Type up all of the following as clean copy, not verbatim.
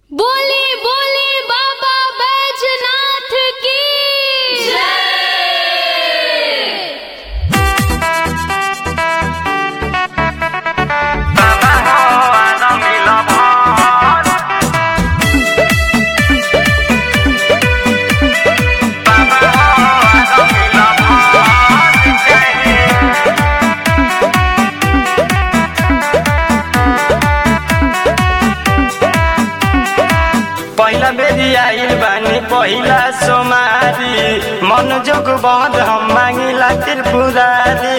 बोली बोली बाबा बैजनाथ की पहिला बेरी आइल बानी पहिला सोमारी मन जोग बंद हम मांगिला त्रिपुरारी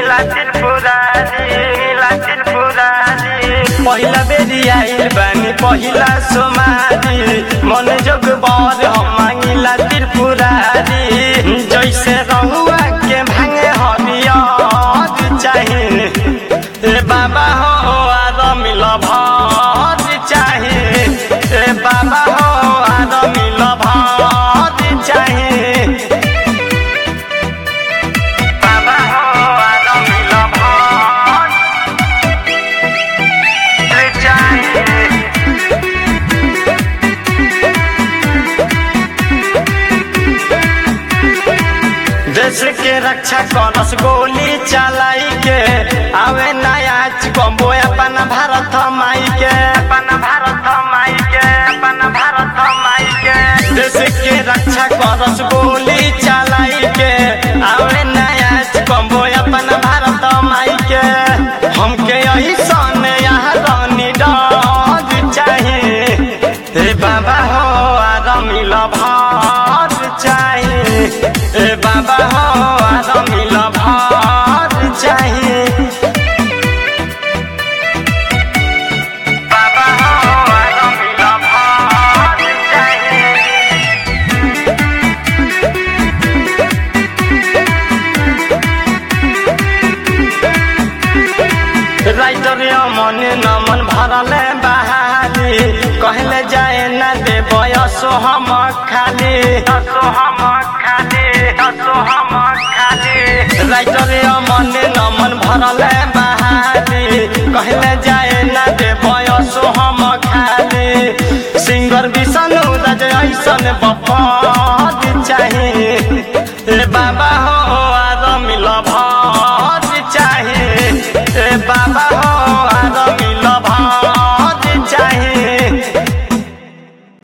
पहिला बेरी आइल बानी पहिला सोमारी मन जोग बंद हम मांगिला त्रिपुरारी जैसे रहुआ के भांगे हरियर चाहिए ए बाबा हो आर मिल भर चाहिए ए बाबा हो आर मिल भर चाहिए बाबा हो आर मिल भर चाहिए देश के रक्षा करस गोली चलाई के आवे नया कम्बो अपन भारत माई के देश के रक्षा करस गोली चलाई के आवे नया कम्बो अपन भारत माई के हमके यही सन यहाँ रानी डर चाहिए ए बाबा हो आर मिल भर चाहिए ए बाबा हो आर मिल भर चाहिए बाबा हो आर मिल भर चाहिए राइटर मन नमन भरल बहाली कहले जाए न दे बयसो हम खाली राइटर मन नमन भरल बहाली कहले जाए न दे बयसो हम खाली सिंगर विष्णु राज ऐसन बपर चाहिए ए बाबा